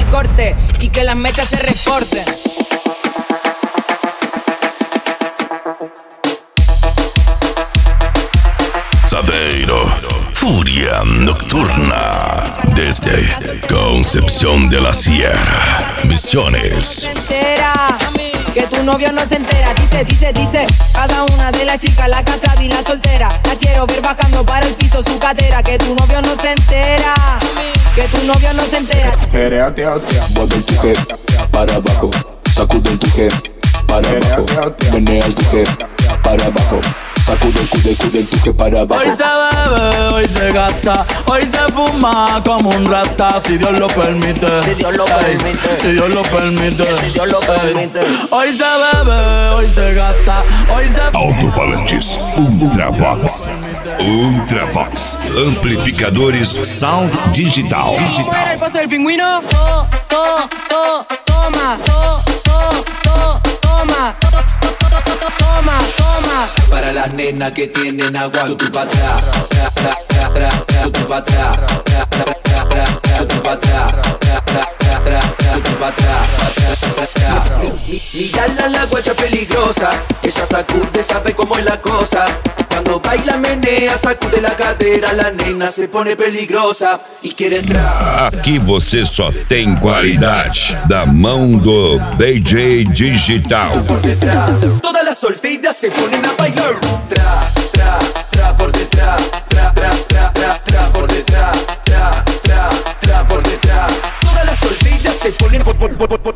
corte y que las mechas se reporten. Saveiro, Furia Nocturna, desde Concepción de la Sierra, Misiones. Que tu novio no se entera, dice cada una de las chicas, la casada y la soltera. La quiero ver bajando para el piso su cadera. Que tu novio no se entera, que tu novio no se entera. Mueve el tuje para abajo, sacude el tuje para abajo, menea el tuje para abajo, sacude el tuje para abajo. Hoy se bebe, hoy se gasta, hoy se fuma como un rata, si Dios lo permite. Si Dios lo permite. Si Dios lo permite. Si Dios lo permite. Hoy se bebe, hoy se gasta, hoy se fuma. Alto-falantes Ultravox. Ultravox. Amplificadores Sound Digital. ¿Era el paso del pingüino? Toma, toma. Para las nenas que tienen agua, tú pa' atrás, tú pa' atrás, tú pa' atrás, tú pa' atrás. Mírala la guacha peligrosa, ella sacude, sabe cómo es la cosa. Cuando baila menea, sacude la cadera, la nena se pone peligrosa e quiere entrar. Aqui você só tem qualidade da mão do DJ Digital. Por detrás, todas las solteras se ponen a bailar. Por detrás, por detrás, por detrás. Todas las solteras se ponen por